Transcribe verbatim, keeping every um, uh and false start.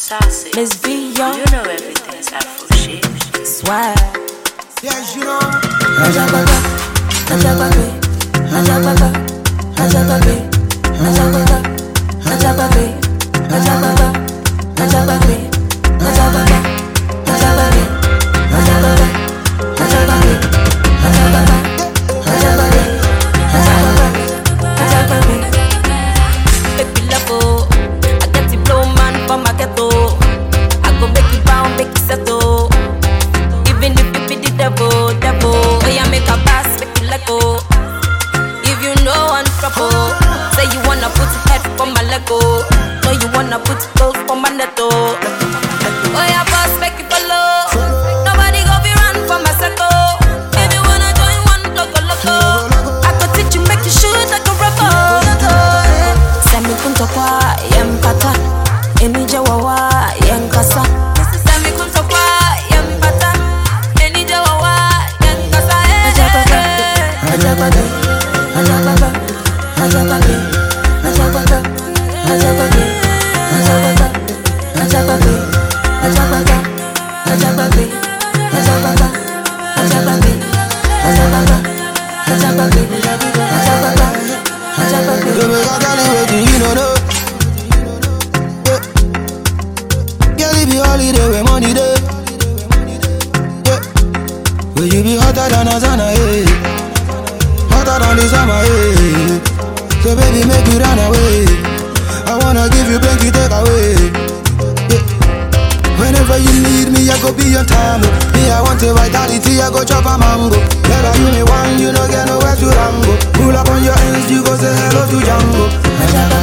Sassy. Miss V, yo. You know everything's Afro shit. Swag. Yes, you know. Ajabaga, ajabaga, ajabaga, ajabaga, ajabaga, ajabaga, ajabaga, ajabaga, ajabaga, ajabaga, ajabaga, ajabaga, ajabaga, ajabaga, ajabaga. Baby love, I get the blow man from my ghetto. I go make you bound, make you settle. Even if you be the devil, devil. Oh yeah, make a pass, make you let go. If you know I'm trouble, say you wanna put head for my leg go. No, you wanna put clothes for my netto. Oh yeah, boss, make you follow. Nobody go be run for my circle. If you wanna join one, loco, loco. I could teach you, make you shoot like a rebel. Send me kunto kwa, yempata. Enije wawa, yenkasa. Send me kunto kwa, yempata. Enije wawa, yenkasa. Ajabaga, ajabaga, ajabaga, ajabaga, ajabaga, ajabaga, ajabaga, ajabaga, ajabaga, ajabaga, ajabaga, ajabaga, ajabaga, ajabaga, ajabaga, ajabaga. You make a girl waiting, you know, no. Yeah. Girl, it be holiday when money day. Yeah. Will you be hotter than a sauna, yeah? Hotter than the summer, yeah. So baby, make you run away. I wanna give you plenty take away. Yeah. Whenever you need me, I go be on time. Me, I want a vitality, I go chop a mango. Never you me one, you no get nowhere to rambo. Pull up on your ends, you go say hello to Django.